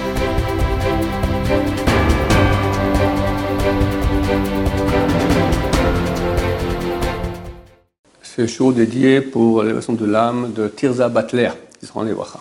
Ce show dédié pour l'élévation de l'âme de Tirza Batler, qui sera en Ewacha.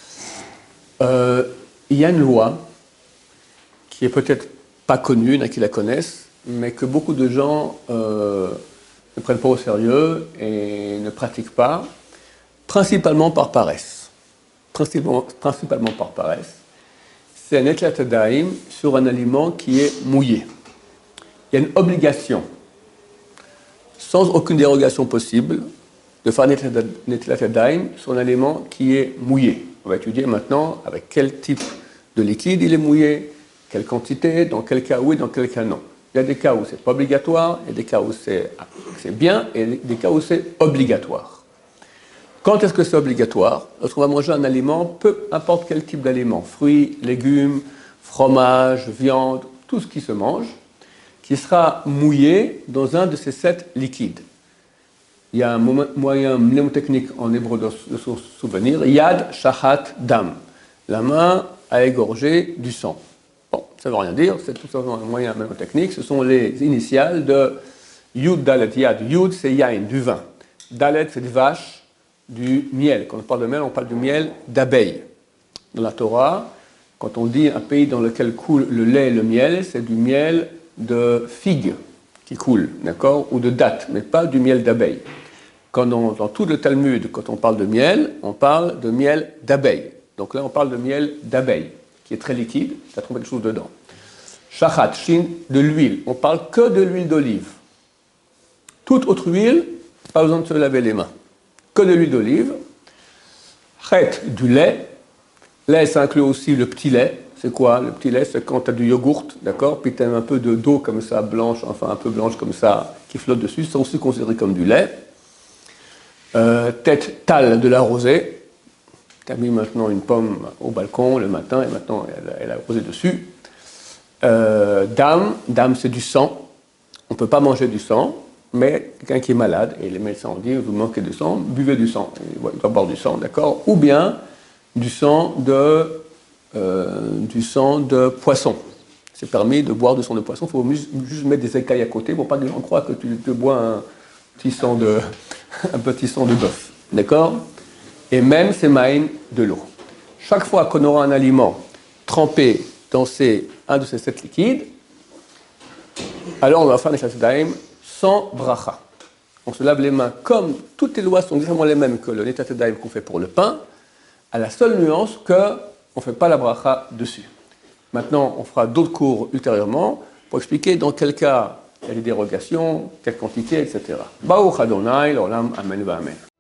Il y a une loi qui est peut-être pas connue, il y en a qui la connaissent, mais que beaucoup de gens ne prennent pas au sérieux et ne pratiquent pas, principalement par paresse. Principalement par paresse. C'est un Netlat Yadayim sur un aliment qui est mouillé. Il y a une obligation, sans aucune dérogation possible, de faire un Netlat Yadayim sur un aliment qui est mouillé. On va étudier maintenant avec quel type de liquide il est mouillé, quelle quantité, dans quel cas oui, dans quel cas non. Il y a des cas où c'est pas obligatoire, il y a des cas où c'est bien, et des cas où c'est obligatoire. Quand est-ce que c'est obligatoire? Lorsqu'on va manger un aliment, peu importe quel type d'aliment, fruits, légumes, fromage, viande, tout ce qui se mange, qui sera mouillé dans un de ces 7 liquides. Il y a un moyen mnémotechnique en hébreu de se souvenir, Yad Shahat Dam. La main a égorgé du sang. Bon, ça ne veut rien dire, c'est tout simplement un moyen mnémotechnique. Ce sont les initiales de Yud Dalet Yad. Yud, c'est Yain, du vin. Dalet, c'est de vache, du miel. Quand on parle de miel, on parle de miel d'abeille. Dans la Torah, quand on dit un pays dans lequel coule le lait et le miel, c'est du miel de figue qui coule, d'accord, ou de date, mais pas du miel d'abeille. Dans tout le Talmud, quand on parle de miel, on parle de miel d'abeille. Donc là, on parle de miel d'abeille, qui est très liquide, ça trouve quelque chose dedans. Shachat, shin, de l'huile. On parle que de l'huile d'olive. Toute autre huile, pas besoin de se laver les mains. Que de l'huile d'olive. Chet, du lait. Lait, ça inclut aussi le petit lait. C'est quoi le petit lait? C'est quand tu as du yogourt, d'accord? Puis tu as un peu d'eau comme ça, blanche, enfin un peu blanche comme ça, qui flotte dessus. C'est aussi considéré comme du lait. Tête tale de la rosée. Tu as mis maintenant une pomme au balcon le matin et maintenant elle a rosé dessus. Dame, c'est du sang. On ne peut pas manger du sang, mais quelqu'un qui est malade, et les médecins ont dit, vous manquez de sang, buvez du sang. Il doit boire du sang, d'accord? Ou bien du sang de poisson. C'est permis de boire du sang de poisson. Il faut juste mettre des écailles à côté pour pas que les gens croient que tu te bois un petit sang de bœuf. D'accord? Et même c'est maïn de l'eau. Chaque fois qu'on aura un aliment trempé dans un de ces 7 liquides, alors on va faire un Netlat Yadayim sans bracha. On se lave les mains comme toutes les lois sont exactement les mêmes que le Netlat Yadayim qu'on fait pour le pain, à la seule nuance qu'on ne fait pas la bracha dessus. Maintenant, on fera d'autres cours ultérieurement pour expliquer dans quel cas il y a des dérogations, quelle quantité, etc. Baruch Adonai, l'olam, amen, va amen.